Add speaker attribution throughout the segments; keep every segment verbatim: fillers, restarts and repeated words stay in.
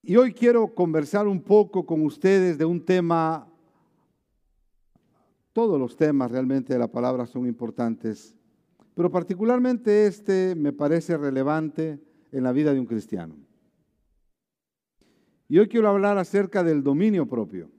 Speaker 1: Y hoy quiero conversar un poco con ustedes de un tema. Todos los temas realmente de la palabra son importantes, pero particularmente este me parece relevante en la vida de un cristiano. Y hoy quiero hablar acerca del dominio propio.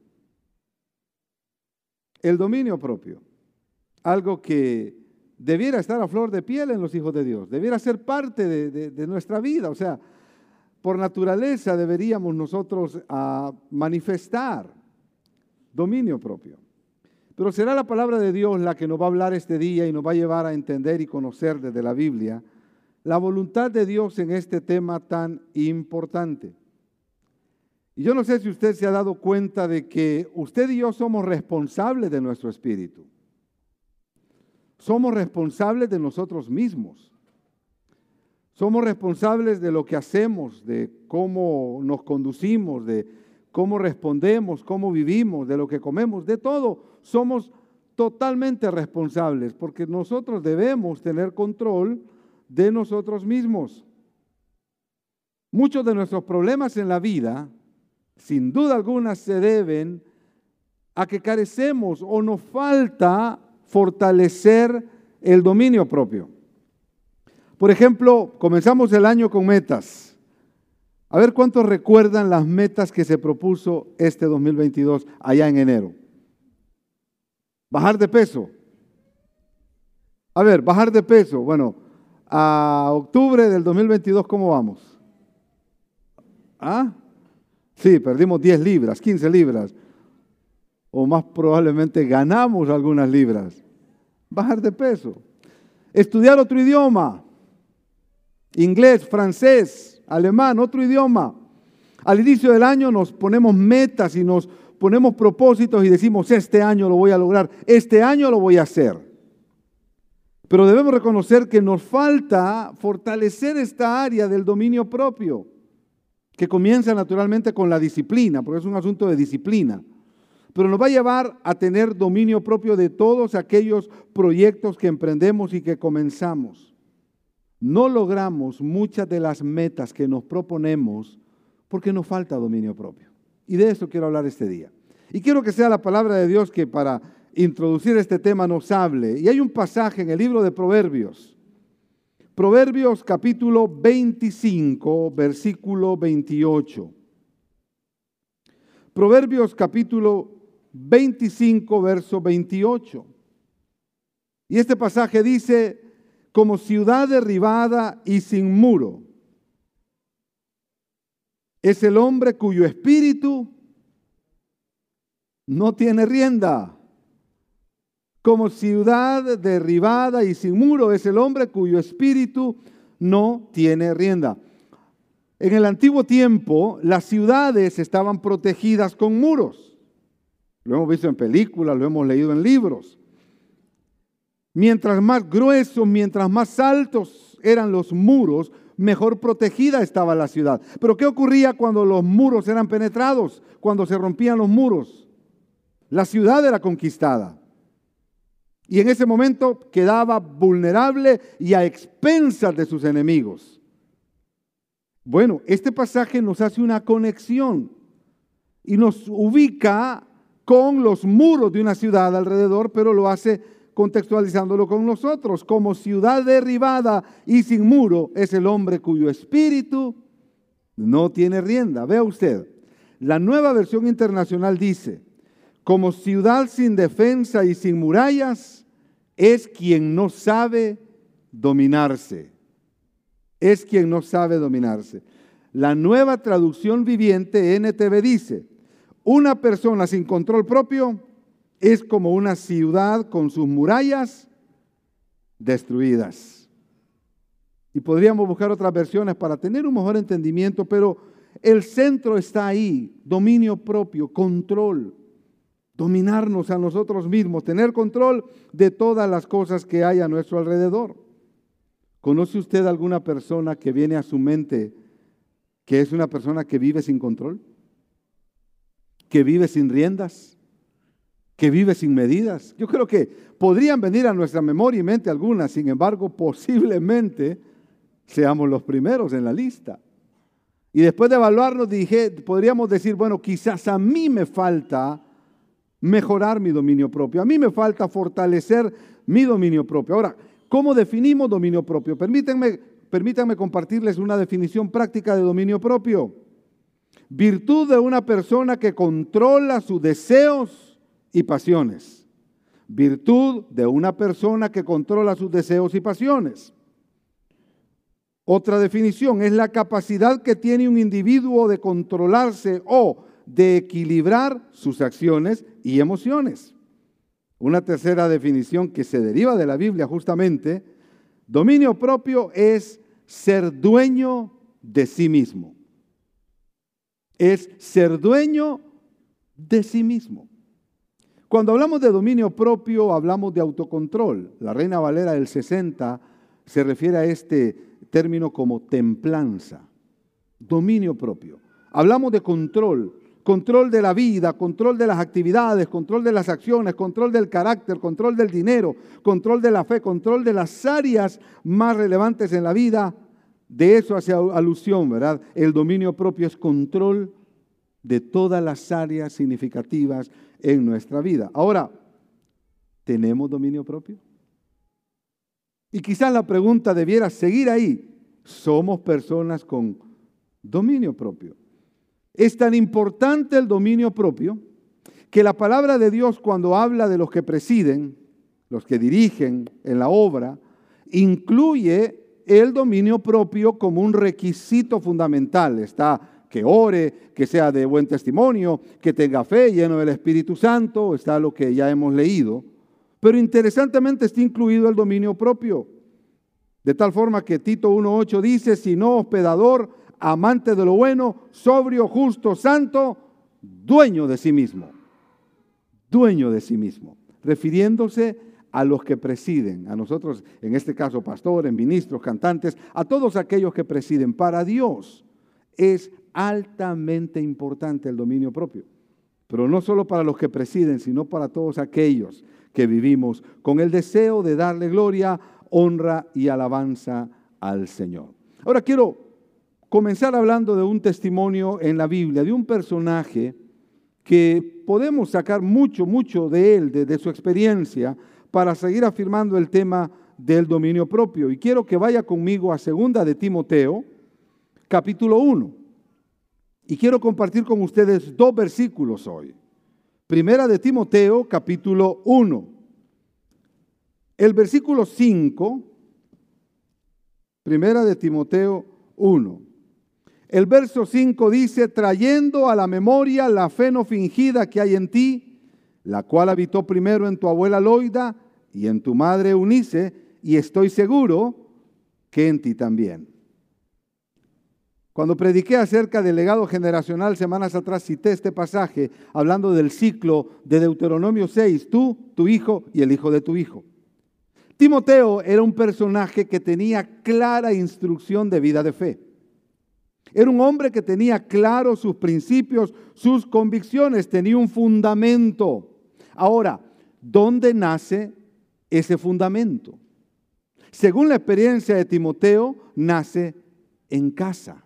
Speaker 1: El dominio propio, algo que debiera estar a flor de piel en los hijos de Dios, debiera ser parte de, de, de nuestra vida. O sea, por naturaleza deberíamos nosotros uh, manifestar dominio propio. Pero será la palabra de Dios la que nos va a hablar este día y nos va a llevar a entender y conocer desde la Biblia la voluntad de Dios en este tema tan importante. Y yo no sé si usted se ha dado cuenta de que usted y yo somos responsables de nuestro espíritu. Somos responsables de nosotros mismos. Somos responsables de lo que hacemos, de cómo nos conducimos, de cómo respondemos, cómo vivimos, de lo que comemos, de todo. Somos totalmente responsables porque nosotros debemos tener control de nosotros mismos. Muchos de nuestros problemas en la vida, sin duda alguna, se deben a que carecemos o nos falta fortalecer el dominio propio. Por ejemplo, comenzamos el año con metas. A ver cuántos recuerdan las metas que se propuso este dos mil veintidós allá en enero. Bajar de peso. A ver, bajar de peso. Bueno, a octubre del dos mil veintidós, ¿cómo vamos? ¿Ah? Sí, perdimos diez libras, quince libras. O más probablemente ganamos algunas libras. Bajar de peso. Estudiar otro idioma. Inglés, francés, alemán, otro idioma. Al inicio del año nos ponemos metas y nos ponemos propósitos y decimos, este año lo voy a lograr, este año lo voy a hacer. Pero debemos reconocer que nos falta fortalecer esta área del dominio propio, que comienza naturalmente con la disciplina, porque es un asunto de disciplina. Pero nos va a llevar a tener dominio propio de todos aquellos proyectos que emprendemos y que comenzamos. No logramos muchas de las metas que nos proponemos porque nos falta dominio propio. Y de eso quiero hablar este día. Y quiero que sea la palabra de Dios que para introducir este tema nos hable. Y hay un pasaje en el libro de Proverbios. Proverbios capítulo veinticinco, versículo veintiocho. Proverbios capítulo veinticinco, verso veintiocho. Y este pasaje dice, como ciudad derribada y sin muro, es el hombre cuyo espíritu no tiene rienda. Como ciudad derribada y sin muro es el hombre cuyo espíritu no tiene rienda. En el antiguo tiempo, las ciudades estaban protegidas con muros. Lo hemos visto en películas, lo hemos leído en libros. Mientras más gruesos, mientras más altos eran los muros, mejor protegida estaba la ciudad. Pero ¿qué ocurría cuando los muros eran penetrados? Cuando se rompían los muros. La ciudad era conquistada. Y en ese momento quedaba vulnerable y a expensas de sus enemigos. Bueno, este pasaje nos hace una conexión y nos ubica con los muros de una ciudad alrededor, pero lo hace contextualizándolo con nosotros. Como ciudad derribada y sin muro es el hombre cuyo espíritu no tiene rienda. Vea usted, la Nueva Versión Internacional dice, como ciudad sin defensa y sin murallas es quien no sabe dominarse. Es quien no sabe dominarse. La Nueva Traducción Viviente, N T V, dice, una persona sin control propio es como una ciudad con sus murallas destruidas. Y podríamos buscar otras versiones para tener un mejor entendimiento, pero el centro está ahí, dominio propio, control, dominarnos a nosotros mismos, tener control de todas las cosas que hay a nuestro alrededor. ¿Conoce usted alguna persona que viene a su mente que es una persona que vive sin control? ¿Que vive sin riendas? ¿Que vive sin medidas? Yo creo que podrían venir a nuestra memoria y mente algunas, sin embargo, posiblemente seamos los primeros en la lista. Y después de evaluarnos, dije, podríamos decir, bueno, quizás a mí me falta mejorar mi dominio propio. A mí me falta fortalecer mi dominio propio. Ahora, ¿cómo definimos dominio propio? Permítanme, permítanme compartirles una definición práctica de dominio propio. Virtud de una persona que controla sus deseos y pasiones. Virtud de una persona que controla sus deseos y pasiones. Otra definición es la capacidad que tiene un individuo de controlarse o de equilibrar sus acciones y emociones. Una tercera definición que se deriva de la Biblia justamente, dominio propio es ser dueño de sí mismo. Es ser dueño de sí mismo. Cuando hablamos de dominio propio, hablamos de autocontrol. La Reina Valera del sesenta se refiere a este término como templanza, dominio propio. Hablamos de control, control de la vida, control de las actividades, control de las acciones, control del carácter, control del dinero, control de la fe, control de las áreas más relevantes en la vida. De eso hace alusión, ¿verdad? El dominio propio es control de todas las áreas significativas en nuestra vida. Ahora, ¿tenemos dominio propio? Y quizás la pregunta debiera seguir ahí. ¿Somos personas con dominio propio? Es tan importante el dominio propio que la palabra de Dios, cuando habla de los que presiden, los que dirigen en la obra, incluye el dominio propio como un requisito fundamental. Está que ore, que sea de buen testimonio, que tenga fe, lleno del Espíritu Santo, está lo que ya hemos leído. Pero interesantemente está incluido el dominio propio. De tal forma que Tito uno ocho dice, sino hospedador, amante de lo bueno, sobrio, justo, santo, dueño de sí mismo. Dueño de sí mismo. Refiriéndose a los que presiden, a nosotros, en este caso pastores, ministros, cantantes, a todos aquellos que presiden. Para Dios es altamente importante el dominio propio. Pero no solo para los que presiden, sino para todos aquellos que vivimos con el deseo de darle gloria, honra y alabanza al Señor. Ahora quiero comenzar hablando de un testimonio en la Biblia, de un personaje que podemos sacar mucho, mucho de él, de, de su experiencia, para seguir afirmando el tema del dominio propio. Y quiero que vaya conmigo a segunda de Timoteo, capítulo uno. Y quiero compartir con ustedes dos versículos hoy. Primera de Timoteo, capítulo uno. El versículo cinco, Primera de Timoteo uno. El verso cinco dice, trayendo a la memoria la fe no fingida que hay en ti, la cual habitó primero en tu abuela Loida y en tu madre Eunice, y estoy seguro que en ti también. Cuando prediqué acerca del legado generacional semanas atrás, cité este pasaje hablando del ciclo de Deuteronomio seis, tú, tu hijo y el hijo de tu hijo. Timoteo era un personaje que tenía clara instrucción de vida de fe. Era un hombre que tenía claros sus principios, sus convicciones, tenía un fundamento. Ahora, ¿dónde nace ese fundamento? Según la experiencia de Timoteo, nace en casa.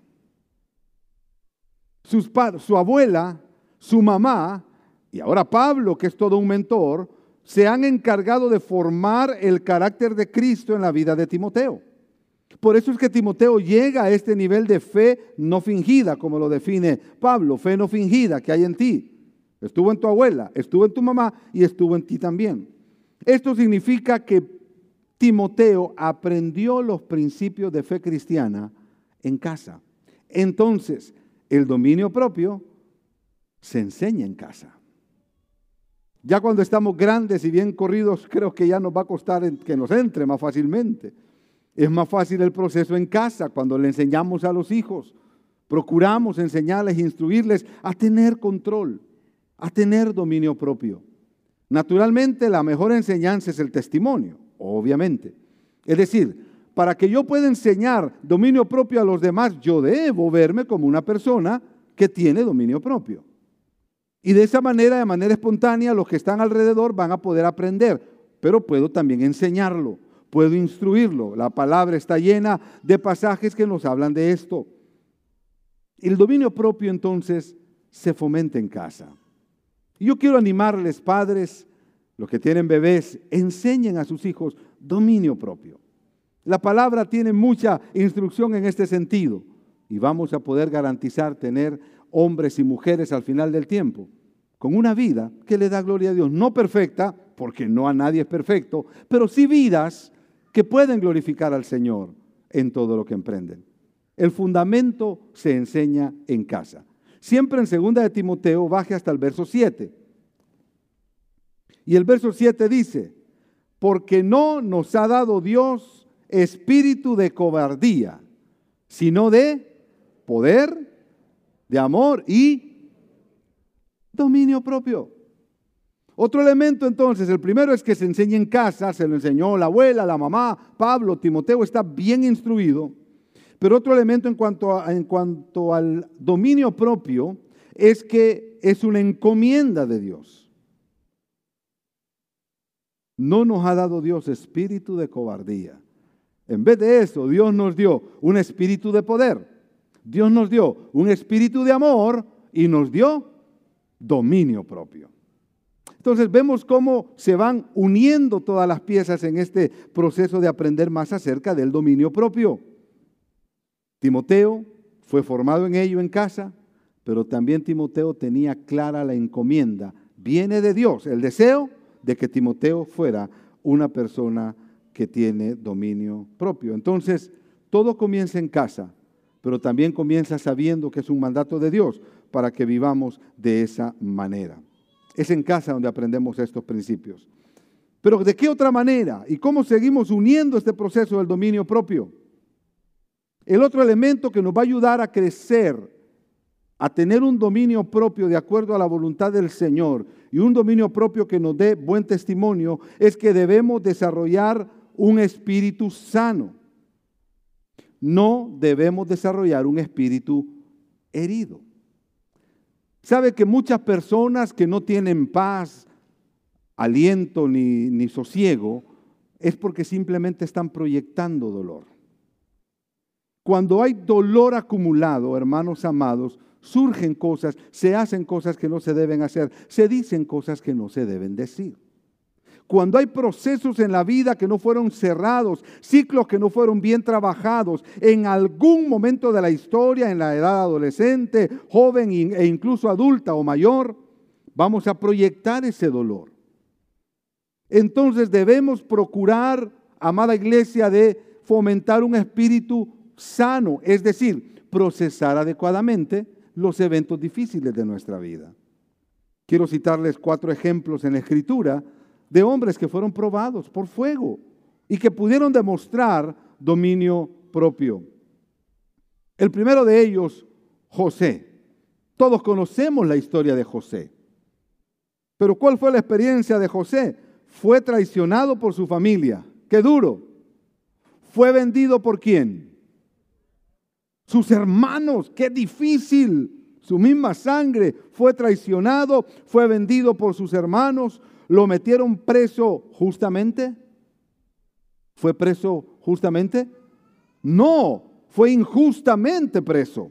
Speaker 1: Sus padres, su abuela, su mamá, y ahora Pablo, que es todo un mentor, se han encargado de formar el carácter de Cristo en la vida de Timoteo. Por eso es que Timoteo llega a este nivel de fe no fingida, como lo define Pablo, fe no fingida que hay en ti. Estuvo en tu abuela, estuvo en tu mamá y estuvo en ti también. Esto significa que Timoteo aprendió los principios de fe cristiana en casa. Entonces, el dominio propio se enseña en casa. Ya cuando estamos grandes y bien corridos, creo que ya nos va a costar que nos entre más fácilmente. Es más fácil el proceso en casa cuando le enseñamos a los hijos. Procuramos enseñarles, instruirles a tener control, a tener dominio propio. Naturalmente, la mejor enseñanza es el testimonio, obviamente. Es decir, para que yo pueda enseñar dominio propio a los demás, yo debo verme como una persona que tiene dominio propio. Y de esa manera, de manera espontánea, los que están alrededor van a poder aprender, pero puedo también enseñarlo, puedo instruirlo. La palabra está llena de pasajes que nos hablan de esto. El dominio propio entonces se fomenta en casa. Y yo quiero animarles, padres, los que tienen bebés, enseñen a sus hijos dominio propio. La palabra tiene mucha instrucción en este sentido y vamos a poder garantizar tener hombres y mujeres al final del tiempo con una vida que le da gloria a Dios. No perfecta, porque no a nadie es perfecto, pero sí vidas que pueden glorificar al Señor en todo lo que emprenden. El fundamento se enseña en casa. Siempre en segunda de Timoteo, baje hasta el verso siete. Y el verso siete dice, porque no nos ha dado Dios espíritu de cobardía, sino de poder, de amor y dominio propio. Otro elemento entonces, el primero es que se enseña en casa, se lo enseñó la abuela, la mamá, Pablo, Timoteo está bien instruido. Pero otro elemento en cuanto, a, en cuanto al dominio propio es que es una encomienda de Dios. No nos ha dado Dios espíritu de cobardía. En vez de eso, Dios nos dio un espíritu de poder. Dios nos dio un espíritu de amor y nos dio dominio propio. Entonces vemos cómo se van uniendo todas las piezas en este proceso de aprender más acerca del dominio propio. Timoteo fue formado en ello en casa, pero también Timoteo tenía clara la encomienda. Viene de Dios el deseo de que Timoteo fuera una persona que tiene dominio propio. Entonces, todo comienza en casa, pero también comienza sabiendo que es un mandato de Dios para que vivamos de esa manera. Es en casa donde aprendemos estos principios. Pero ¿de qué otra manera? ¿Y cómo seguimos uniendo este proceso del dominio propio? El otro elemento que nos va a ayudar a crecer, a tener un dominio propio de acuerdo a la voluntad del Señor y un dominio propio que nos dé buen testimonio, es que debemos desarrollar un espíritu sano. No debemos desarrollar un espíritu herido. ¿Sabe que muchas personas que no tienen paz, aliento ni, ni sosiego es porque simplemente están proyectando dolor? Cuando hay dolor acumulado, hermanos amados, surgen cosas, se hacen cosas que no se deben hacer, se dicen cosas que no se deben decir. Cuando hay procesos en la vida que no fueron cerrados, ciclos que no fueron bien trabajados, en algún momento de la historia, en la edad adolescente, joven e incluso adulta o mayor, vamos a proyectar ese dolor. Entonces debemos procurar, amada iglesia, de fomentar un espíritu sano, es decir, procesar adecuadamente los eventos difíciles de nuestra vida. Quiero citarles cuatro ejemplos en la Escritura de hombres que fueron probados por fuego y que pudieron demostrar dominio propio. El primero de ellos, José. Todos conocemos la historia de José. Pero ¿cuál fue la experiencia de José? Fue traicionado por su familia. ¡Qué duro! ¿Fue vendido por quién? Sus hermanos. ¡Qué difícil! Su misma sangre. Fue traicionado, fue vendido por sus hermanos. ¿Lo metieron preso justamente? ¿Fue preso justamente? No, fue injustamente preso.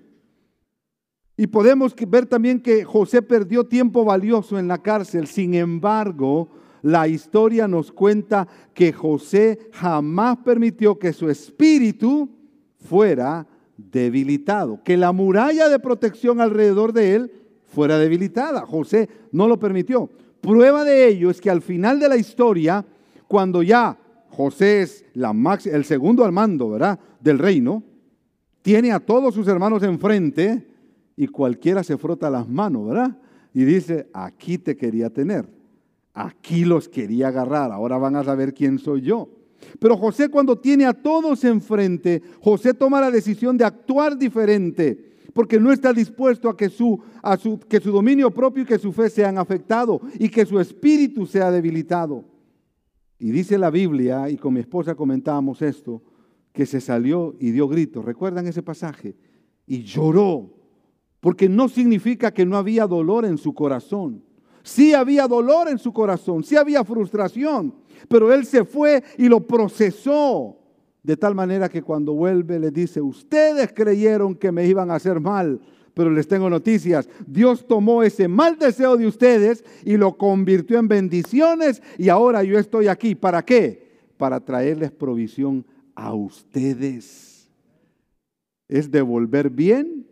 Speaker 1: Y podemos ver también que José perdió tiempo valioso en la cárcel. Sin embargo, la historia nos cuenta que José jamás permitió que su espíritu fuera debilitado, que la muralla de protección alrededor de él fuera debilitada. José no lo permitió. Prueba de ello es que al final de la historia, cuando ya José es la max, el segundo al mando, ¿verdad?, del reino, tiene a todos sus hermanos enfrente y cualquiera se frota las manos, ¿verdad? Y dice, aquí te quería tener, aquí los quería agarrar, ahora van a saber quién soy yo. Pero José, cuando tiene a todos enfrente, José toma la decisión de actuar diferente, porque no está dispuesto a que su, a su, que su dominio propio y que su fe sean afectados y que su espíritu sea debilitado. Y dice la Biblia, y con mi esposa comentábamos esto, que se salió y dio gritos. ¿Recuerdan ese pasaje? Y lloró, porque no significa que no había dolor en su corazón. Sí había dolor en su corazón, sí había frustración, pero él se fue y lo procesó. De tal manera que cuando vuelve le dice, ustedes creyeron que me iban a hacer mal, Pero les tengo noticias. Dios tomó ese mal deseo de ustedes y lo convirtió en bendiciones. Y ahora yo estoy aquí. ¿Para qué? Para traerles provisión a ustedes. Es devolver bien.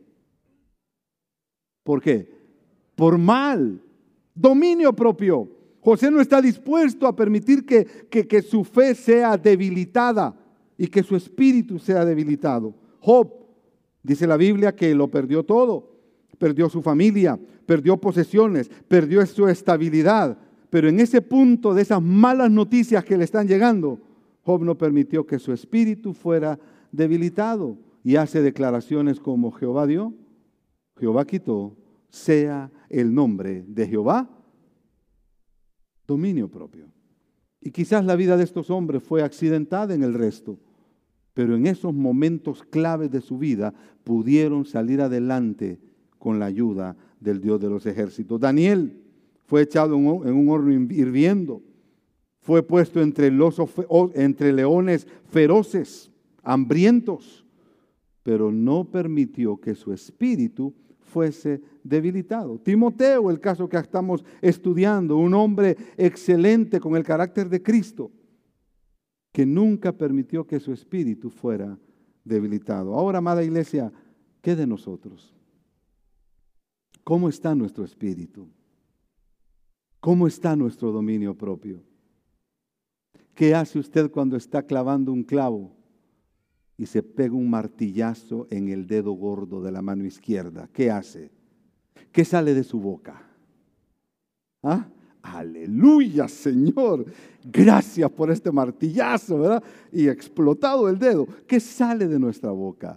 Speaker 1: ¿Por qué? Por mal. Dominio propio. José no está dispuesto a permitir que, que, que su fe sea debilitada y que su espíritu sea debilitado. Job, dice la Biblia, que lo perdió todo. Perdió su familia, perdió posesiones, perdió su estabilidad. Pero en ese punto de esas malas noticias que le están llegando, Job no permitió que su espíritu fuera debilitado. Y hace declaraciones como: Jehová dio, Jehová quitó, sea el nombre de Jehová dominio propio. Y quizás la vida de estos hombres fue accidentada en el resto, pero en esos momentos claves de su vida pudieron salir adelante con la ayuda del Dios de los ejércitos. Daniel fue echado en un horno hirviendo, fue puesto entre, los, entre leones feroces, hambrientos, pero no permitió que su espíritu fuese debilitado. Timoteo, el caso que estamos estudiando, un hombre excelente con el carácter de Cristo, que nunca permitió que su espíritu fuera debilitado. Ahora, amada iglesia, ¿qué de nosotros? ¿Cómo está nuestro espíritu? ¿Cómo está nuestro dominio propio? ¿Qué hace usted cuando está clavando un clavo y se pega un martillazo en el dedo gordo de la mano izquierda? ¿Qué hace? ¿Qué sale de su boca? ¿Ah? Aleluya, Señor. Gracias por este martillazo, ¿verdad? Y explotado el dedo. ¿Qué sale de nuestra boca?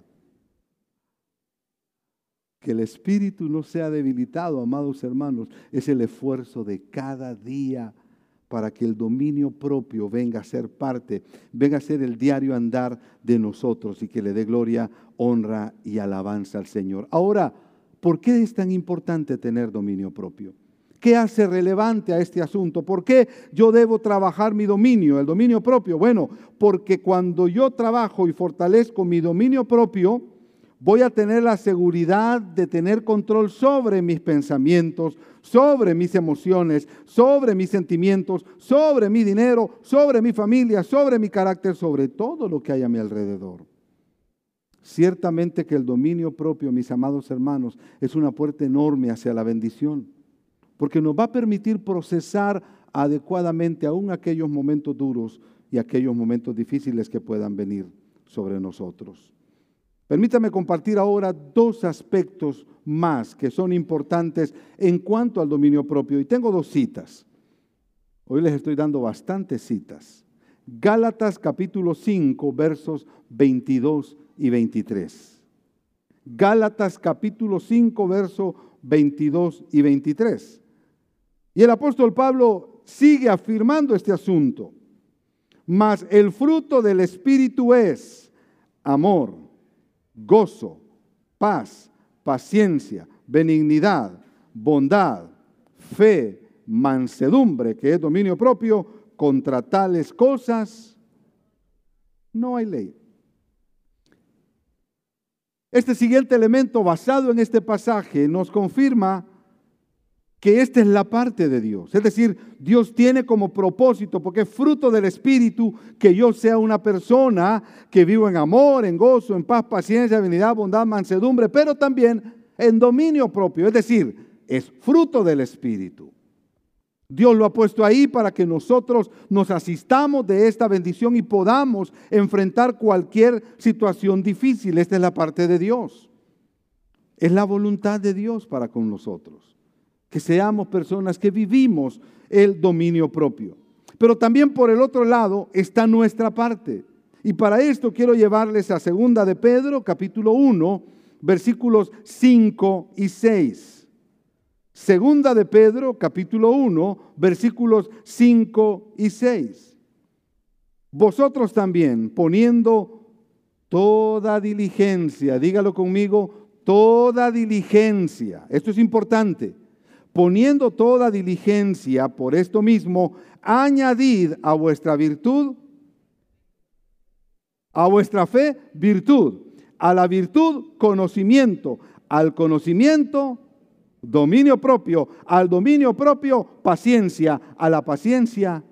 Speaker 1: Que el espíritu no sea debilitado, amados hermanos, es el esfuerzo de cada día para que el dominio propio venga a ser parte, venga a ser el diario andar de nosotros y que le dé gloria, honra y alabanza al Señor. Ahora, ¿por qué es tan importante tener dominio propio? ¿Qué hace relevante a este asunto? ¿Por qué yo debo trabajar mi dominio, el dominio propio? Bueno, porque cuando yo trabajo y fortalezco mi dominio propio, voy a tener la seguridad de tener control sobre mis pensamientos, sobre mis emociones, sobre mis sentimientos, sobre mi dinero, sobre mi familia, sobre mi carácter, sobre todo lo que hay a mi alrededor. Ciertamente que el dominio propio, mis amados hermanos, es una puerta enorme hacia la bendición, porque nos va a permitir procesar adecuadamente aún aquellos momentos duros y aquellos momentos difíciles que puedan venir sobre nosotros. Permítame compartir ahora dos aspectos más que son importantes en cuanto al dominio propio. Y tengo dos citas. Hoy les estoy dando bastantes citas. Gálatas capítulo cinco, versos veintidós y veintitrés. Gálatas capítulo cinco, versos veintidós y veintitrés. Y el apóstol Pablo sigue afirmando este asunto. Mas el fruto del Espíritu es amor, gozo, paz, paciencia, benignidad, bondad, fe, mansedumbre, que es dominio propio. Contra tales cosas no hay ley. Este siguiente elemento basado en este pasaje nos confirma que esta es la parte de Dios. Es decir, Dios tiene como propósito, porque es fruto del Espíritu, que yo sea una persona que vivo en amor, en gozo, en paz, paciencia, benignidad, bondad, mansedumbre, pero también en dominio propio. Es decir, es fruto del Espíritu. Dios lo ha puesto ahí para que nosotros nos asistamos de esta bendición y podamos enfrentar cualquier situación difícil. Esta es la parte de Dios. Es la voluntad de Dios para con nosotros. Que seamos personas que vivimos el dominio propio. Pero también por el otro lado está nuestra parte. Y para esto quiero llevarles a segunda de Pedro, capítulo uno, versículos cinco y seis. Segunda de Pedro, capítulo uno, versículos cinco y seis. Vosotros también, poniendo toda diligencia, dígalo conmigo, toda diligencia. Esto es importante. Poniendo toda diligencia por esto mismo, añadid a vuestra virtud, a vuestra fe, virtud, a la virtud, conocimiento, al conocimiento, dominio propio, al dominio propio, paciencia, a la paciencia.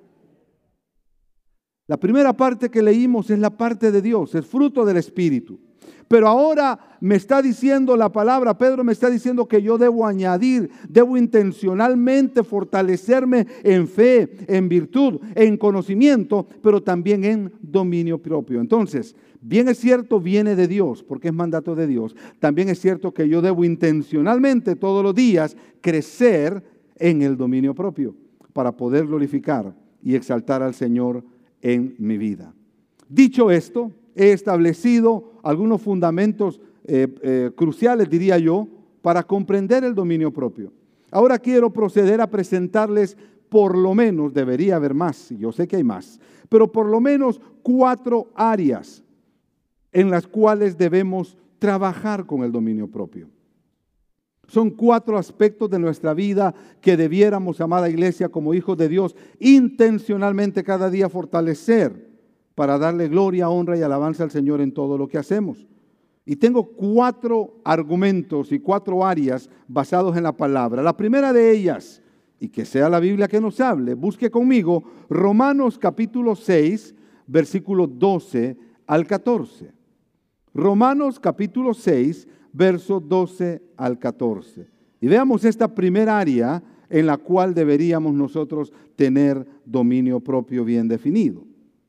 Speaker 1: La primera parte que leímos es la parte de Dios, es fruto del Espíritu. Pero ahora me está diciendo la palabra, Pedro me está diciendo que yo debo añadir, debo intencionalmente fortalecerme en fe, en virtud, en conocimiento, pero también en dominio propio. Entonces, bien es cierto, viene de Dios, porque es mandato de Dios. También es cierto que yo debo intencionalmente todos los días crecer en el dominio propio para poder glorificar y exaltar al Señor en mi vida. Dicho esto, he establecido algunos fundamentos eh, eh, cruciales, diría yo, para comprender el dominio propio. Ahora quiero proceder a presentarles por lo menos, debería haber más, y yo sé que hay más, pero por lo menos cuatro áreas en las cuales debemos trabajar con el dominio propio. Son cuatro aspectos de nuestra vida que debiéramos, amada iglesia, como hijos de Dios, intencionalmente cada día fortalecer para darle gloria, honra y alabanza al Señor en todo lo que hacemos. Y tengo cuatro argumentos y cuatro áreas basados en la palabra. La primera de ellas, y que sea la Biblia que nos hable, busque conmigo Romanos capítulo seis, versículos doce al catorce. Romanos capítulo seis, versos doce al catorce. Y veamos esta primera área en la cual deberíamos nosotros tener dominio propio bien definido.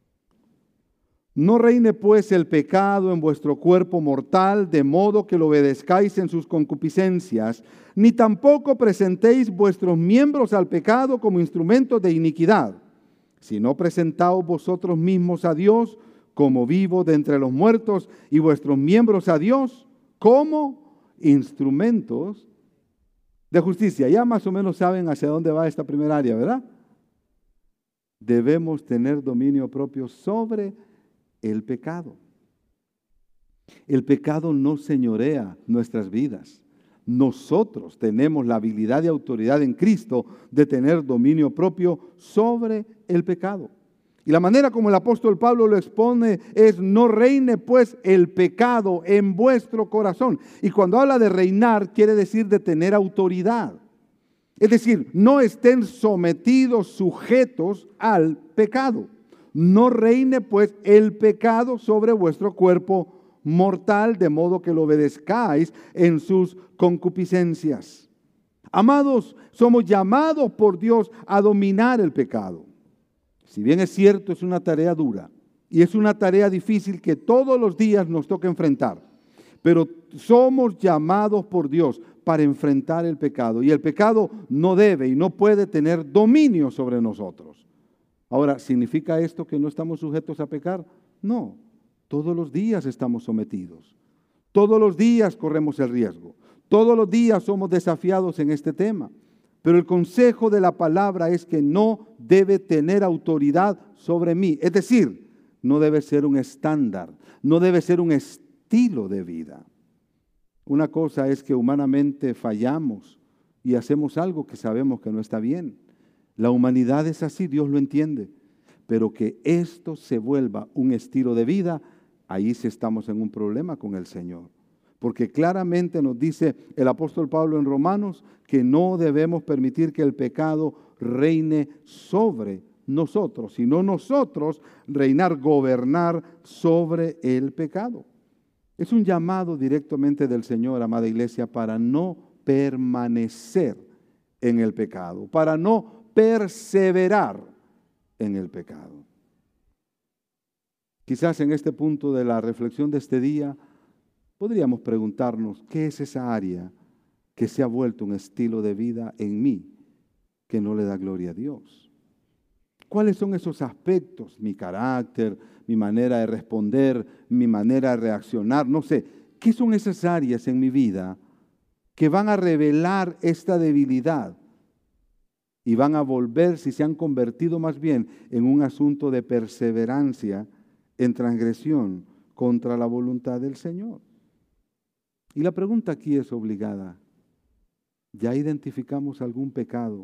Speaker 1: No reine pues el pecado en vuestro cuerpo mortal, de modo que lo obedezcáis en sus concupiscencias, ni tampoco presentéis vuestros miembros al pecado como instrumentos de iniquidad, sino presentaos vosotros mismos a Dios como vivos de entre los muertos, y vuestros miembros a Dios como instrumentos de justicia. Ya más o menos saben hacia dónde va esta primera área, ¿verdad? Debemos tener dominio propio sobre el pecado. El pecado no señorea nuestras vidas. Nosotros tenemos la habilidad y autoridad en Cristo de tener dominio propio sobre el pecado. Y la manera como el apóstol Pablo lo expone es: no reine pues el pecado en vuestro corazón. Y cuando habla de reinar, quiere decir de tener autoridad. Es decir, no estén sometidos, sujetos al pecado. No reine pues el pecado sobre vuestro cuerpo mortal, de modo que lo obedezcáis en sus concupiscencias. Amados, somos llamados por Dios a dominar el pecado. Si bien es cierto, es una tarea dura y es una tarea difícil que todos los días nos toca enfrentar, pero somos llamados por Dios para enfrentar el pecado, y el pecado no debe y no puede tener dominio sobre nosotros. Ahora, ¿significa esto que no estamos sujetos a pecar? No, todos los días estamos sometidos, todos los días corremos el riesgo, todos los días somos desafiados en este tema. Pero el consejo de la palabra es que no debe tener autoridad sobre mí. Es decir, no debe ser un estándar, no debe ser un estilo de vida. Una cosa es que humanamente fallamos y hacemos algo que sabemos que no está bien. La humanidad es así, Dios lo entiende. Pero que esto se vuelva un estilo de vida, ahí sí estamos en un problema con el Señor. Porque claramente nos dice el apóstol Pablo en Romanos que no debemos permitir que el pecado reine sobre nosotros, sino nosotros reinar, gobernar sobre el pecado. Es un llamado directamente del Señor, amada iglesia, para no permanecer en el pecado, para no perseverar en el pecado. Quizás en este punto de la reflexión de este día podríamos preguntarnos: ¿qué es esa área que se ha vuelto un estilo de vida en mí que no le da gloria a Dios? ¿Cuáles son esos aspectos? Mi carácter, mi manera de responder, mi manera de reaccionar, no sé. ¿Qué son esas áreas en mi vida que van a revelar esta debilidad y van a volver, si se han convertido más bien, en un asunto de perseverancia en transgresión contra la voluntad del Señor? Y la pregunta aquí es obligada. ¿Ya identificamos algún pecado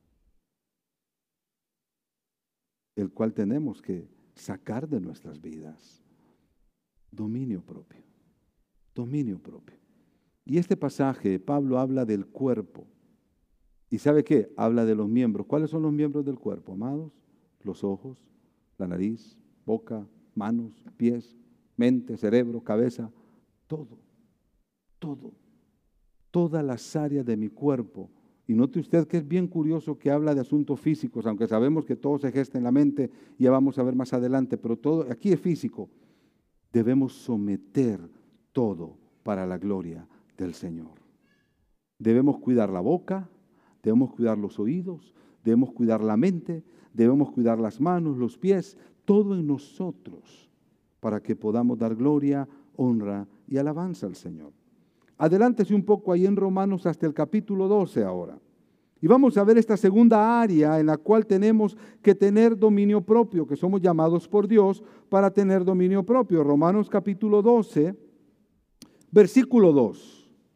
Speaker 1: el cual tenemos que sacar de nuestras vidas? Dominio propio, dominio propio. Y este pasaje, Pablo habla del cuerpo. ¿Y sabe qué? Habla de los miembros. ¿Cuáles son los miembros del cuerpo, amados? Los ojos, la nariz, boca, manos, pies, mente, cerebro, cabeza, todo, todo, todas las áreas de mi cuerpo. Y note usted que es bien curioso que habla de asuntos físicos, aunque sabemos que todo se gesta en la mente, ya vamos a ver más adelante, pero todo aquí es físico. Debemos someter todo para la gloria del Señor. Debemos cuidar la boca, debemos cuidar los oídos, debemos cuidar la mente, debemos cuidar las manos, los pies, todo en nosotros, para que podamos dar gloria, honra y alabanza al Señor. Adelántese un poco ahí en Romanos hasta el capítulo doce ahora. Y vamos a ver esta segunda área en la cual tenemos que tener dominio propio, que somos llamados por Dios para tener dominio propio. Romanos capítulo doce, versículo dos.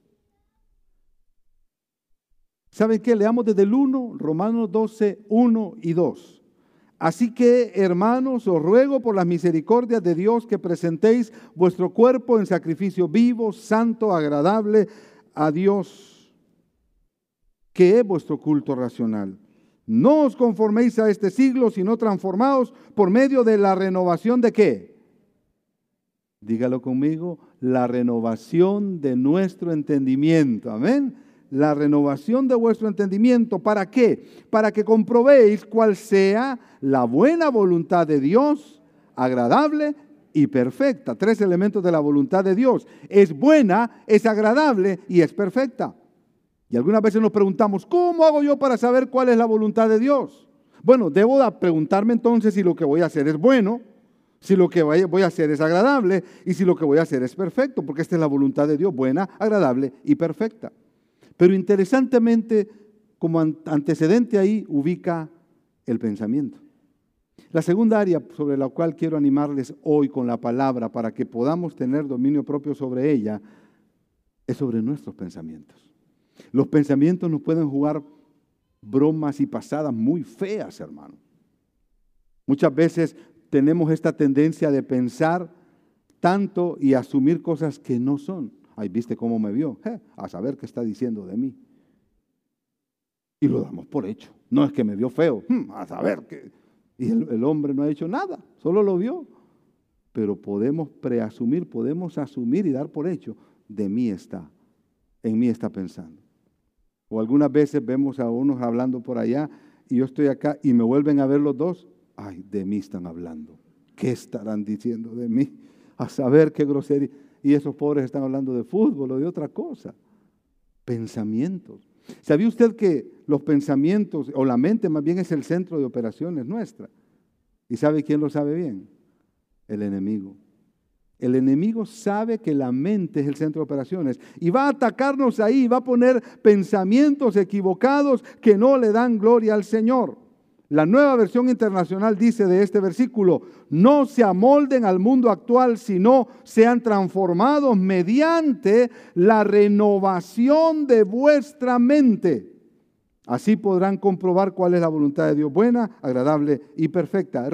Speaker 1: ¿Saben qué? Leamos desde el uno, Romanos doce, uno y dos. Así que, hermanos, os ruego por las misericordias de Dios que presentéis vuestro cuerpo en sacrificio vivo, santo, agradable a Dios, que es vuestro culto racional. No os conforméis a este siglo, sino transformaos por medio de la renovación de ¿qué? Dígalo conmigo, la renovación de nuestro entendimiento. Amén. La renovación de vuestro entendimiento. ¿Para qué? Para que comprobéis cuál sea la buena voluntad de Dios, agradable y perfecta. Tres elementos de la voluntad de Dios. Es buena, es agradable y es perfecta. Y algunas veces nos preguntamos, ¿cómo hago yo para saber cuál es la voluntad de Dios? Bueno, debo de preguntarme entonces si lo que voy a hacer es bueno, si lo que voy a hacer es agradable y si lo que voy a hacer es perfecto, porque esta es la voluntad de Dios, buena, agradable y perfecta. Pero interesantemente, como antecedente ahí, ubica el pensamiento. La segunda área sobre la cual quiero animarles hoy con la palabra para que podamos tener dominio propio sobre ella es sobre nuestros pensamientos. Los pensamientos nos pueden jugar bromas y pasadas muy feas, hermano. Muchas veces tenemos esta tendencia de pensar tanto y asumir cosas que no son. Ay, ¿viste cómo me vio? Eh, a saber qué está diciendo de mí. Y lo damos por hecho. No es que me vio feo, hmm, a saber qué. Y el, el hombre no ha hecho nada, solo lo vio. Pero podemos preasumir, podemos asumir y dar por hecho, de mí está, en mí está pensando. O algunas veces vemos a unos hablando por allá y yo estoy acá y me vuelven a ver los dos. Ay, de mí están hablando. ¿Qué estarán diciendo de mí? A saber qué grosería. Y esos pobres están hablando de fútbol o de otra cosa. Pensamientos. ¿Sabía usted que los pensamientos, o la mente más bien es el centro de operaciones nuestra? ¿Y sabe quién lo sabe bien? El enemigo. El enemigo sabe que la mente es el centro de operaciones y va a atacarnos ahí, va a poner pensamientos equivocados que no le dan gloria al Señor. La Nueva Versión Internacional dice de este versículo, no se amolden al mundo actual, sino sean transformados mediante la renovación de vuestra mente. Así podrán comprobar cuál es la voluntad de Dios, buena, agradable y perfecta.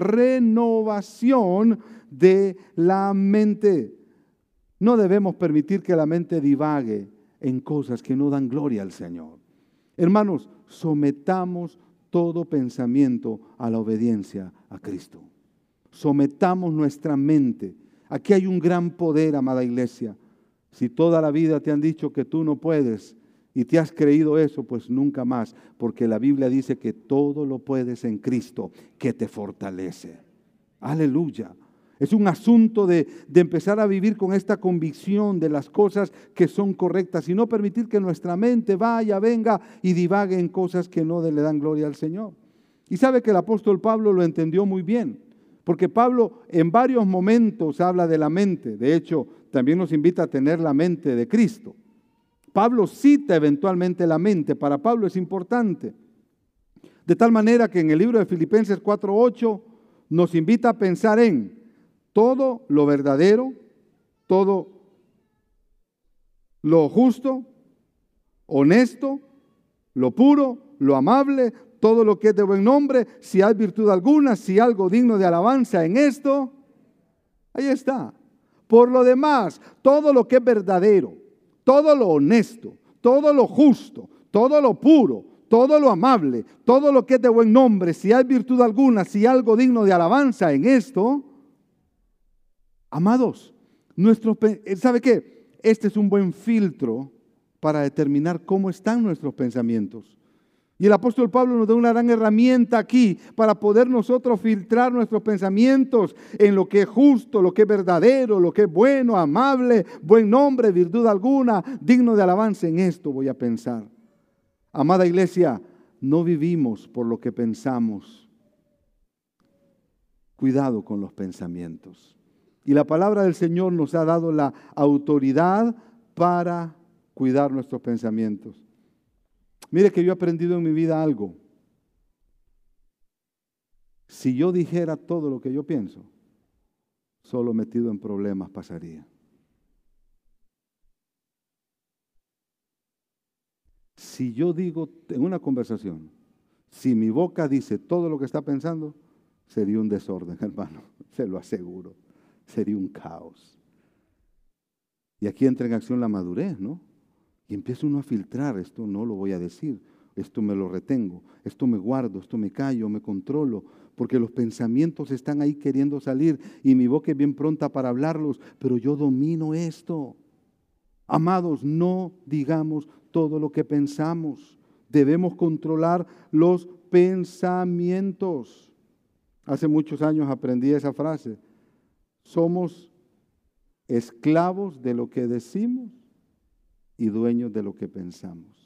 Speaker 1: Renovación de la mente. No debemos permitir que la mente divague en cosas que no dan gloria al Señor. Hermanos, sometamos todo pensamiento a la obediencia a Cristo. Sometamos nuestra mente. Aquí hay un gran poder, amada iglesia. Si toda la vida te han dicho que tú no puedes y te has creído eso, pues nunca más, porque la Biblia dice que todo lo puedes en Cristo, que te fortalece. Aleluya. Es un asunto de, de empezar a vivir con esta convicción de las cosas que son correctas y no permitir que nuestra mente vaya, venga y divague en cosas que no le dan gloria al Señor. Y sabe que el apóstol Pablo lo entendió muy bien, porque Pablo en varios momentos habla de la mente. De hecho, también nos invita a tener la mente de Cristo. Pablo cita eventualmente la mente, para Pablo es importante. De tal manera que en el libro de Filipenses cuatro ocho nos invita a pensar en todo lo verdadero, todo lo justo, honesto, lo puro, lo amable, todo lo que es de buen nombre, si hay virtud alguna, si algo digno de alabanza en esto, ahí está. Por lo demás, todo lo que es verdadero, todo lo honesto, todo lo justo, todo lo puro, todo lo amable, todo lo que es de buen nombre, si hay virtud alguna, si hay algo digno de alabanza en esto, amados, nuestros, ¿sabe qué? Este es un buen filtro para determinar cómo están nuestros pensamientos. Y el apóstol Pablo nos da una gran herramienta aquí para poder nosotros filtrar nuestros pensamientos en lo que es justo, lo que es verdadero, lo que es bueno, amable, buen nombre, virtud alguna, digno de alabanza. En esto voy a pensar. Amada iglesia, no vivimos por lo que pensamos. Cuidado con los pensamientos. Y la palabra del Señor nos ha dado la autoridad para cuidar nuestros pensamientos. Mire que yo he aprendido en mi vida algo. Si yo dijera todo lo que yo pienso, solo metido en problemas pasaría. Si yo digo en una conversación, si mi boca dice todo lo que está pensando, sería un desorden, hermano, se lo aseguro. Sería un caos. Y aquí entra en acción la madurez, ¿no? Y empieza uno a filtrar, esto no lo voy a decir, esto me lo retengo, esto me guardo, esto me callo, me controlo, porque los pensamientos están ahí queriendo salir y mi boca es bien pronta para hablarlos, pero yo domino esto. Amados, no digamos todo lo que pensamos, debemos controlar los pensamientos. Hace muchos años aprendí esa frase, somos esclavos de lo que decimos y dueños de lo que pensamos.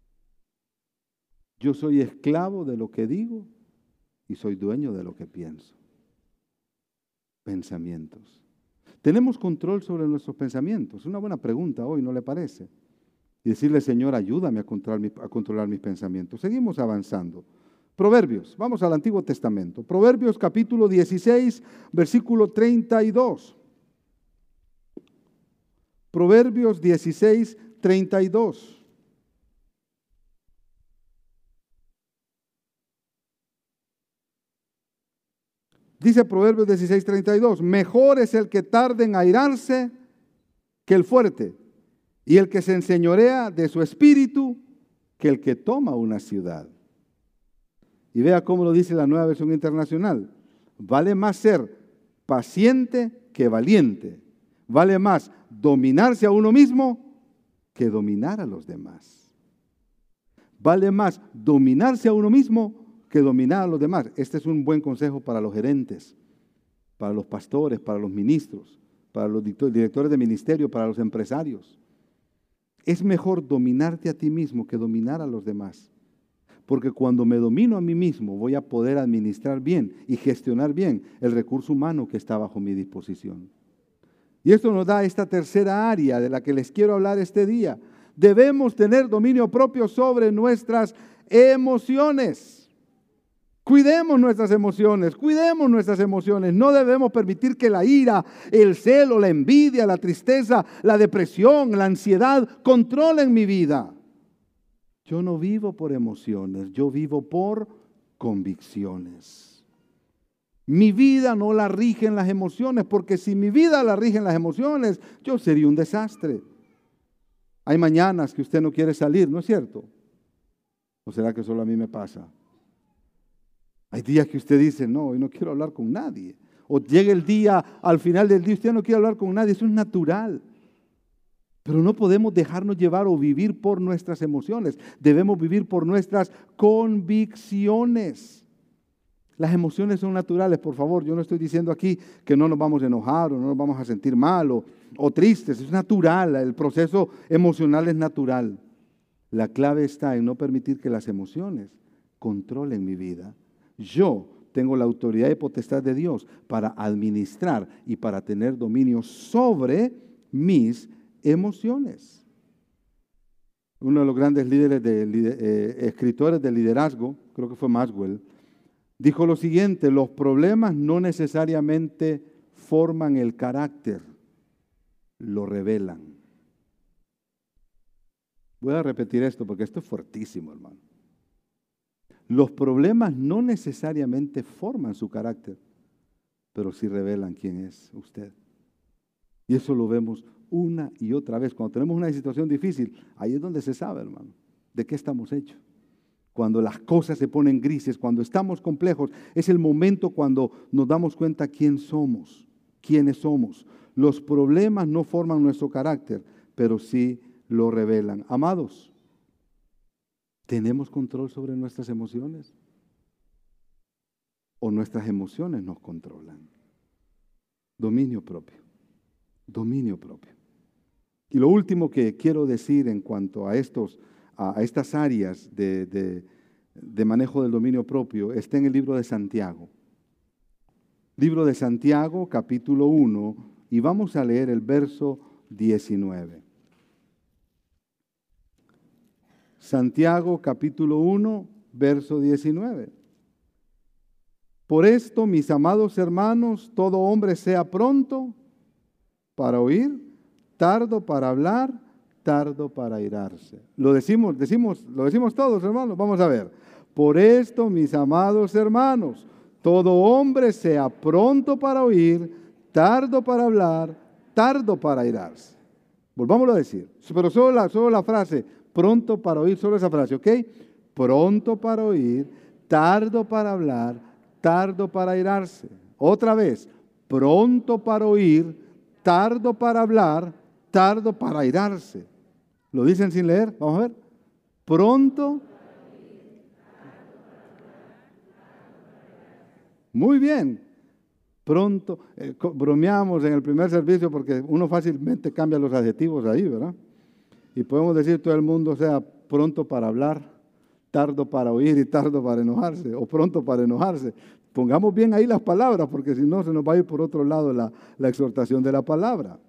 Speaker 1: Yo soy esclavo de lo que digo y soy dueño de lo que pienso. Pensamientos. ¿Tenemos control sobre nuestros pensamientos? Es una buena pregunta hoy, ¿no le parece? Y decirle, Señor, ayúdame a controlar, mi, a controlar mis pensamientos. Seguimos avanzando. Proverbios, vamos al Antiguo Testamento. Proverbios capítulo dieciséis, versículo treinta y dos. Proverbios dieciséis, treinta y dos. Dice Proverbios dieciséis, treinta y dos, mejor es el que tarde en airarse que el fuerte, y el que se enseñorea de su espíritu que el que toma una ciudad. Y vea cómo lo dice la Nueva Versión Internacional. Vale más ser paciente que valiente. Vale más dominarse a uno mismo que dominar a los demás. Vale más dominarse a uno mismo que dominar a los demás. Este es un buen consejo para los gerentes, para los pastores, para los ministros, para los directores de ministerio, para los empresarios. Es mejor dominarte a ti mismo que dominar a los demás. Porque cuando me domino a mí mismo voy a poder administrar bien y gestionar bien el recurso humano que está bajo mi disposición. Y esto nos da esta tercera área de la que les quiero hablar este día. Debemos tener dominio propio sobre nuestras emociones. Cuidemos nuestras emociones, cuidemos nuestras emociones. No debemos permitir que la ira, el celo, la envidia, la tristeza, la depresión, la ansiedad controlen mi vida. Yo no vivo por emociones, yo vivo por convicciones. Mi vida no la rigen las emociones, porque si mi vida la rigen las emociones, yo sería un desastre. Hay mañanas que usted no quiere salir, ¿no es cierto? ¿O será que solo a mí me pasa? Hay días que usted dice, no, hoy no quiero hablar con nadie. O llega el día, al final del día, usted no quiere hablar con nadie, eso es natural. Pero no podemos dejarnos llevar o vivir por nuestras emociones. Debemos vivir por nuestras convicciones. Las emociones son naturales, por favor. Yo no estoy diciendo aquí que no nos vamos a enojar o no nos vamos a sentir mal o, o tristes. Es natural, el proceso emocional es natural. La clave está en no permitir que las emociones controlen mi vida. Yo tengo la autoridad y potestad de Dios para administrar y para tener dominio sobre mis emociones. Uno de los grandes líderes de, eh, escritores de liderazgo, creo que fue Maxwell, dijo lo siguiente: los problemas no necesariamente forman el carácter, lo revelan. Voy a repetir esto porque esto es fuertísimo, hermano. Los problemas no necesariamente forman su carácter, pero sí revelan quién es usted. Y eso lo vemos una y otra vez. Cuando tenemos una situación difícil, ahí es donde se sabe, hermano, de qué estamos hechos. Cuando las cosas se ponen grises, cuando estamos complejos, es el momento cuando nos damos cuenta quién somos, quiénes somos. Los problemas no forman nuestro carácter, pero sí lo revelan. Amados, ¿tenemos control sobre nuestras emociones? ¿O nuestras emociones nos controlan? Dominio propio, dominio propio. Y lo último que quiero decir en cuanto a estos a estas áreas de, de, de manejo del dominio propio está en el libro de Santiago. Libro de Santiago, capítulo uno, y vamos a leer el verso diecinueve. Santiago, capítulo uno, verso diecinueve. Por esto, mis amados hermanos, todo hombre sea pronto para oír, tardo para hablar, tardo para airarse. Lo decimos, decimos, lo decimos todos, hermanos. Vamos a ver. Por esto, mis amados hermanos, todo hombre sea pronto para oír, tardo para hablar, tardo para airarse. Volvámoslo a decir, pero solo la, solo la frase, pronto para oír, solo esa frase, ¿ok? Pronto para oír, tardo para hablar, tardo para airarse. Otra vez, pronto para oír, tardo para hablar, tardo para airarse. ¿Lo dicen sin leer? Vamos a ver. Pronto. Muy bien. Pronto. Eh, bromeamos en el primer servicio porque uno fácilmente cambia los adjetivos ahí, ¿verdad? Y podemos decir todo el mundo sea pronto para hablar, tardo para oír y tardo para enojarse, o pronto para enojarse. Pongamos bien ahí las palabras porque si no se nos va a ir por otro lado la, la exhortación de la palabra.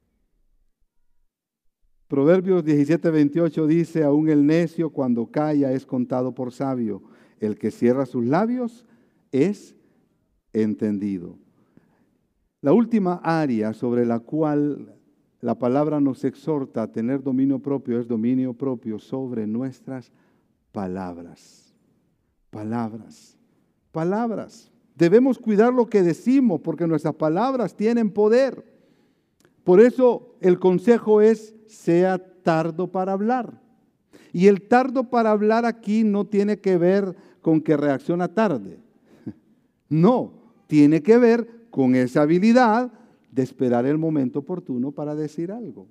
Speaker 1: Proverbios diecisiete veintiocho dice, aún el necio cuando calla es contado por sabio. El que cierra sus labios es entendido. La última área sobre la cual la palabra nos exhorta a tener dominio propio es dominio propio sobre nuestras palabras. Palabras. Palabras. Debemos cuidar lo que decimos porque nuestras palabras tienen poder. Por eso el consejo es, sea tardo para hablar. Y el tardo para hablar aquí no tiene que ver con que reacciona tarde. No, tiene que ver con esa habilidad de esperar el momento oportuno para decir algo.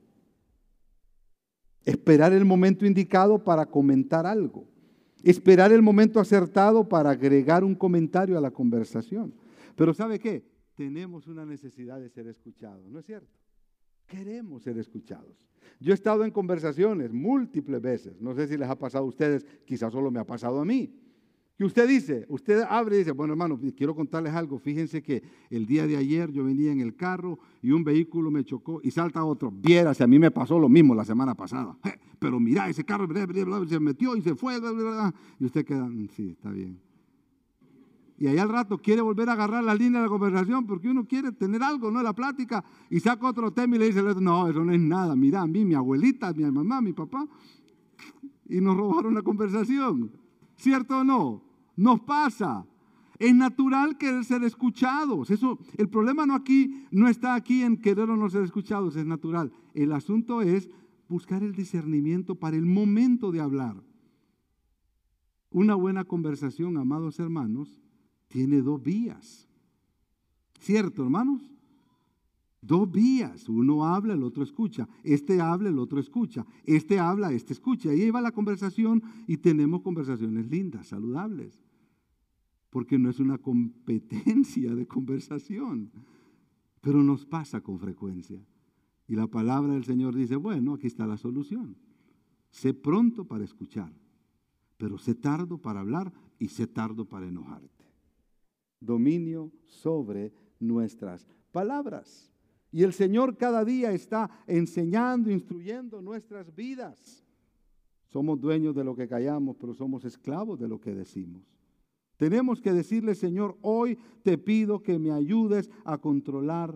Speaker 1: Esperar el momento indicado para comentar algo. Esperar el momento acertado para agregar un comentario a la conversación. Pero ¿sabe qué? Tenemos una necesidad de ser escuchados, ¿no es cierto? Queremos ser escuchados. Yo he estado en conversaciones múltiples veces, no sé si les ha pasado a ustedes, quizás solo me ha pasado a mí, que usted dice, usted abre y dice, bueno hermano, quiero contarles algo, fíjense que el día de ayer yo venía en el carro y un vehículo me chocó y salta otro, viera, si a mí me pasó lo mismo la semana pasada, pero mira, ese carro bla, bla, bla, se metió y se fue, bla, bla, bla. Y usted queda, sí, está bien. Y ahí al rato quiere volver a agarrar la línea de la conversación porque uno quiere tener algo, ¿no? La plática, y saca otro tema y le dice, no, eso no es nada, mira, a mí, mi abuelita, mi mamá, mi papá, y nos robaron la conversación. ¿Cierto o no? Nos pasa. Es natural querer ser escuchados. Eso, el problema no, aquí, no está aquí en querer o no ser escuchados, es natural. El asunto es buscar el discernimiento para el momento de hablar. Una buena conversación, amados hermanos, tiene dos vías. ¿Cierto, hermanos? Dos vías. Uno habla, el otro escucha. Este habla, el otro escucha. Este habla, este escucha. Ahí va la conversación y tenemos conversaciones lindas, saludables. Porque no es una competencia de conversación. Pero nos pasa con frecuencia. Y la palabra del Señor dice, bueno, aquí está la solución. Sé pronto para escuchar, pero sé tardo para hablar y sé tardo para enojarte. Dominio sobre nuestras palabras. Y el Señor cada día está enseñando, instruyendo nuestras vidas. Somos dueños de lo que callamos, pero somos esclavos de lo que decimos. Tenemos que decirle, Señor, hoy te pido que me ayudes a controlar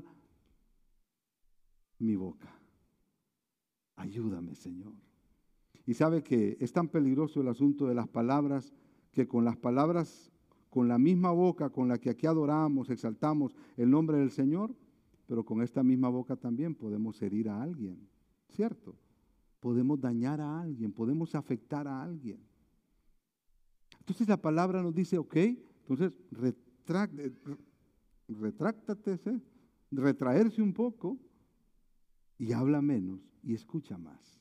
Speaker 1: mi boca. Ayúdame, Señor. Y sabe que es tan peligroso el asunto de las palabras, que con las palabras, con la misma boca con la que aquí adoramos, exaltamos el nombre del Señor, pero con esta misma boca también podemos herir a alguien, ¿cierto? Podemos dañar a alguien, podemos afectar a alguien. Entonces la palabra nos dice, ok, entonces retráctate, retráctate, ¿sí? Retraerse un poco y habla menos y escucha más.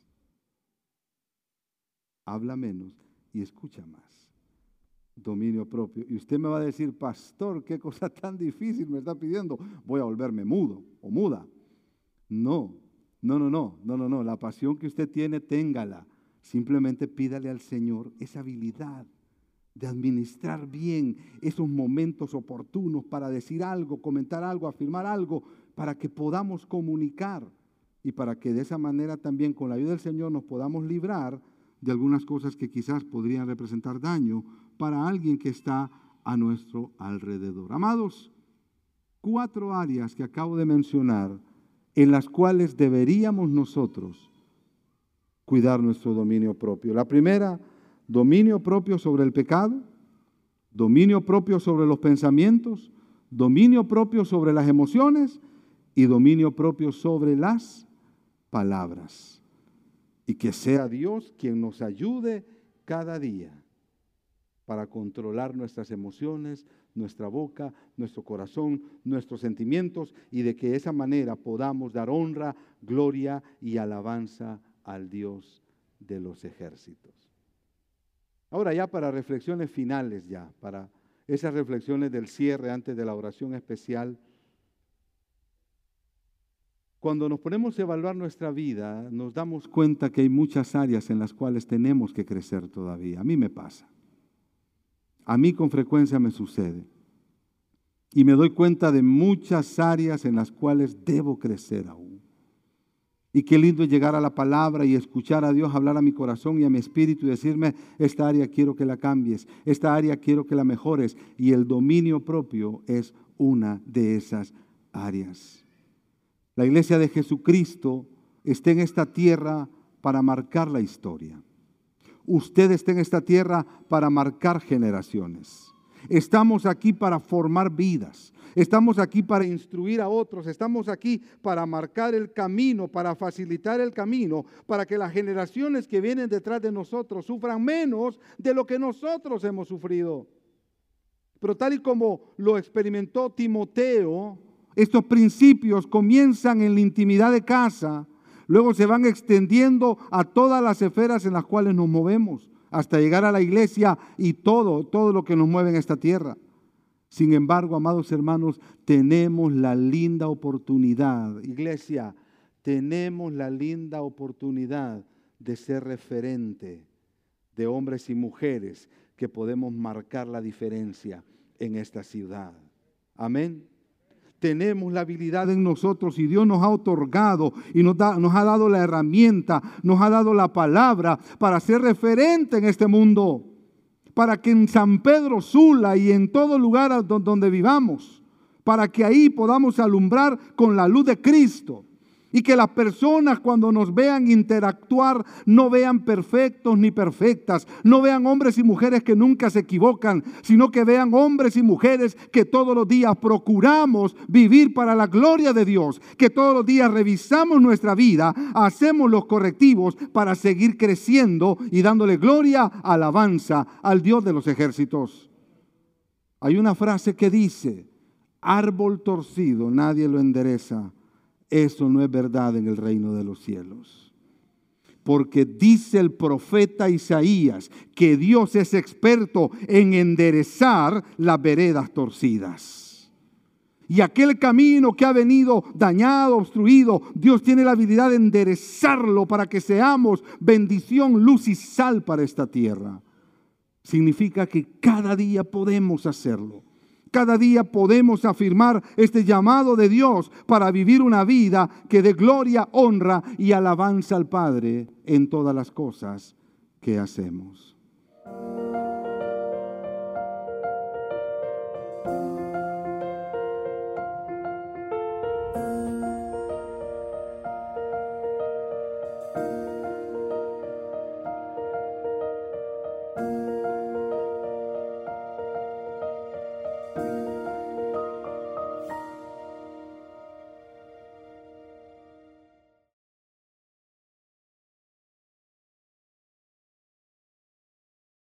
Speaker 1: Habla menos y escucha más. Dominio propio. Y usted me va a decir, pastor, qué cosa tan difícil me está pidiendo. Voy a volverme mudo o muda. No, no, no, no, no, no, no. La pasión que usted tiene, téngala. Simplemente pídale al Señor esa habilidad de administrar bien esos momentos oportunos para decir algo, comentar algo, afirmar algo, para que podamos comunicar y para que de esa manera también con la ayuda del Señor nos podamos librar de algunas cosas que quizás podrían representar daño para alguien que está a nuestro alrededor. Amados, cuatro áreas que acabo de mencionar en las cuales deberíamos nosotros cuidar nuestro dominio propio. La primera, dominio propio sobre el pecado, dominio propio sobre los pensamientos, dominio propio sobre las emociones y dominio propio sobre las palabras. Y que sea Dios quien nos ayude cada día para controlar nuestras emociones, nuestra boca, nuestro corazón, nuestros sentimientos, y de que de esa manera podamos dar honra, gloria y alabanza al Dios de los ejércitos. Ahora ya para reflexiones finales, ya para esas reflexiones del cierre antes de la oración especial. Cuando nos ponemos a evaluar nuestra vida, nos damos cuenta que hay muchas áreas en las cuales tenemos que crecer todavía. A mí me pasa. A mí con frecuencia me sucede. Y me doy cuenta de muchas áreas en las cuales debo crecer aún. Y qué lindo es llegar a la palabra y escuchar a Dios hablar a mi corazón y a mi espíritu y decirme, esta área quiero que la cambies, esta área quiero que la mejores. Y el dominio propio es una de esas áreas. La iglesia de Jesucristo está en esta tierra para marcar la historia. Usted está en esta tierra para marcar generaciones. Estamos aquí para formar vidas. Estamos aquí para instruir a otros. Estamos aquí para marcar el camino, para facilitar el camino, para que las generaciones que vienen detrás de nosotros sufran menos de lo que nosotros hemos sufrido. Pero tal y como lo experimentó Timoteo, estos principios comienzan en la intimidad de casa, luego se van extendiendo a todas las esferas en las cuales nos movemos, hasta llegar a la iglesia y todo, todo lo que nos mueve en esta tierra. Sin embargo, amados hermanos, tenemos la linda oportunidad, iglesia, tenemos la linda oportunidad de ser referente de hombres y mujeres que podemos marcar la diferencia en esta ciudad. Amén. Tenemos la habilidad en nosotros y Dios nos ha otorgado y nos, da, nos ha dado la herramienta, nos ha dado la palabra para ser referente en este mundo. Para que en San Pedro Sula y en todo lugar donde vivamos, para que ahí podamos alumbrar con la luz de Cristo. Y que las personas cuando nos vean interactuar no vean perfectos ni perfectas, no vean hombres y mujeres que nunca se equivocan, sino que vean hombres y mujeres que todos los días procuramos vivir para la gloria de Dios, que todos los días revisamos nuestra vida, hacemos los correctivos para seguir creciendo y dándole gloria, alabanza al Dios de los ejércitos. Hay una frase que dice, árbol torcido nadie lo endereza. Eso no es verdad en el reino de los cielos. Porque dice el profeta Isaías que Dios es experto en enderezar las veredas torcidas. Y aquel camino que ha venido dañado, obstruido, Dios tiene la habilidad de enderezarlo para que seamos bendición, luz y sal para esta tierra. Significa que cada día podemos hacerlo. Cada día podemos afirmar este llamado de Dios para vivir una vida que dé gloria, honra y alabanza al Padre en todas las cosas que hacemos.